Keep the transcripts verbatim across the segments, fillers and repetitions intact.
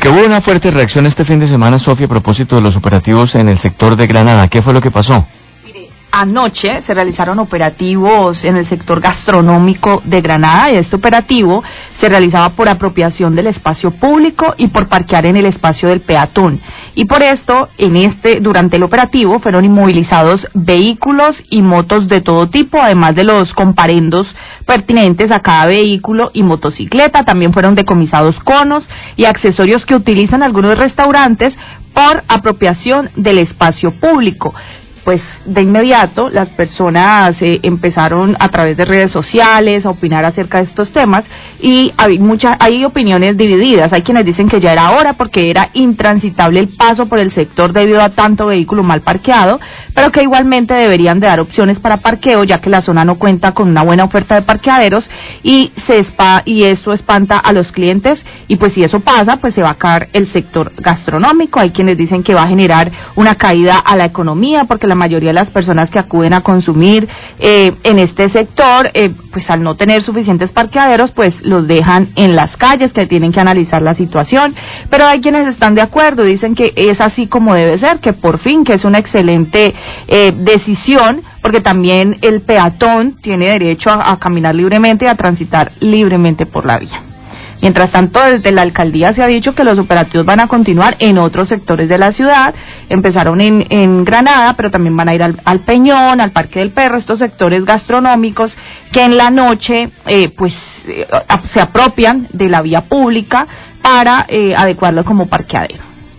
Porque hubo una fuerte reacción este fin de semana, Sofía, a propósito de los operativos en el sector de Granada. ¿Qué fue lo que pasó? Anoche se realizaron operativos en el sector gastronómico de Granada y este operativo se realizaba por apropiación del espacio público y por parquear en el espacio del peatón. Y por esto, en este, durante el operativo fueron inmovilizados vehículos y motos de todo tipo, además de los comparendos pertinentes a cada vehículo y motocicleta. También fueron decomisados conos y accesorios que utilizan algunos restaurantes por apropiación del espacio público. Pues de inmediato las personas eh, empezaron a través de redes sociales a opinar acerca de estos temas y hay muchas, hay opiniones divididas. Hay quienes dicen que ya era hora porque era intransitable el paso por el sector debido a tanto vehículo mal parqueado, pero que igualmente deberían de dar opciones para parqueo, ya que la zona no cuenta con una buena oferta de parqueaderos y se espa, y esto espanta a los clientes, y pues si eso pasa, pues se va a caer el sector gastronómico. Hay quienes dicen que va a generar una caída a la economía porque la La mayoría de las personas que acuden a consumir eh, en este sector, eh, pues al no tener suficientes parqueaderos, pues los dejan en las calles, que tienen que analizar la situación. Pero hay quienes están de acuerdo, dicen que es así como debe ser, que por fin, que es una excelente eh, decisión, porque también el peatón tiene derecho a, a caminar libremente y a transitar libremente por la vía. Mientras tanto, desde la alcaldía se ha dicho que los operativos van a continuar en otros sectores de la ciudad. Empezaron en, en Granada, pero también van a ir al, al Peñón, al Parque del Perro, estos sectores gastronómicos que en la noche eh, pues eh, se apropian de la vía pública para eh, adecuarlo como parqueadero.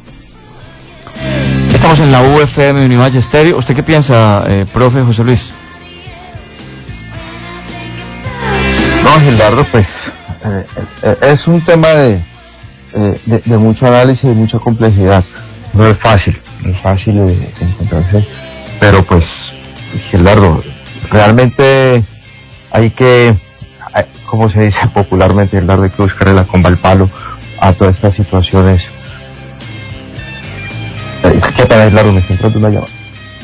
Estamos en la U F M Univalle Estéreo. ¿Usted qué piensa, eh, profe José Luis? No, Gildardo, pues Eh, eh, es un tema de, eh, de, de mucho análisis y mucha complejidad. No es fácil, no es fácil de, de encontrarse, pero pues, Gildardo, realmente hay que, hay, como se dice popularmente, Gildardo, hay que buscarle la comba al palo a todas estas situaciones. Eh, ¿Qué tal, Gildardo? Me está entrando una llamada.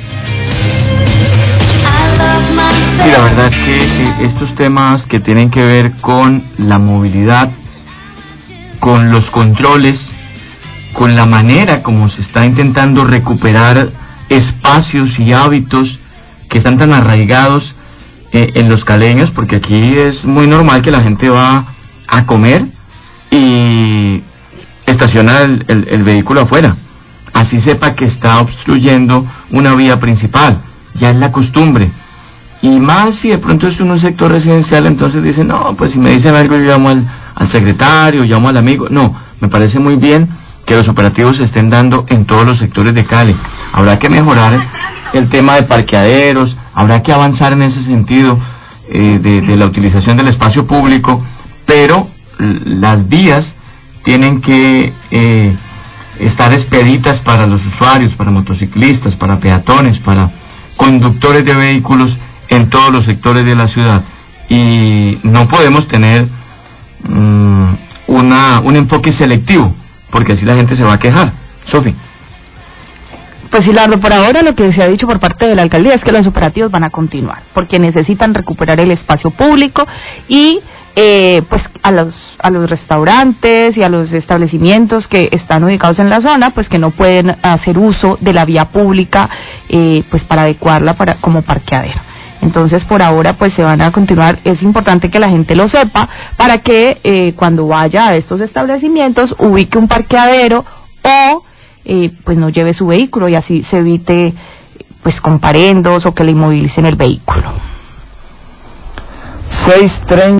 Sí, la verdad es que eh, estos temas que tienen que ver con la movilidad, con los controles, con la manera como se está intentando recuperar espacios y hábitos que están tan arraigados eh, en los caleños, porque aquí es muy normal que la gente va a comer y estaciona el, el, el vehículo afuera, así sepa que está obstruyendo una vía principal, ya es la costumbre. Y más si de pronto es un sector residencial, entonces dicen, no, pues si me dicen algo yo llamo al, al secretario, llamo al amigo. No, me parece muy bien que los operativos se estén dando en todos los sectores de Cali. Habrá que mejorar el tema de parqueaderos, habrá que avanzar en ese sentido eh, de, de la utilización del espacio público, pero las vías tienen que eh, estar expeditas para los usuarios, para motociclistas, para peatones, para conductores de vehículos en todos los sectores de la ciudad, y no podemos tener um, una un enfoque selectivo, porque así la gente se va a quejar. Sofi. Pues Hilardo, por ahora lo que se ha dicho por parte de la alcaldía es que los operativos van a continuar, porque necesitan recuperar el espacio público y eh, pues a los a los restaurantes y a los establecimientos que están ubicados en la zona, pues que no pueden hacer uso de la vía pública eh, pues para adecuarla para como parqueadero. Entonces, por ahora, pues se van a continuar. Es importante que la gente lo sepa para que eh, cuando vaya a estos establecimientos ubique un parqueadero o eh, pues no lleve su vehículo y así se evite pues comparendos o que le inmovilicen el vehículo. seis treinta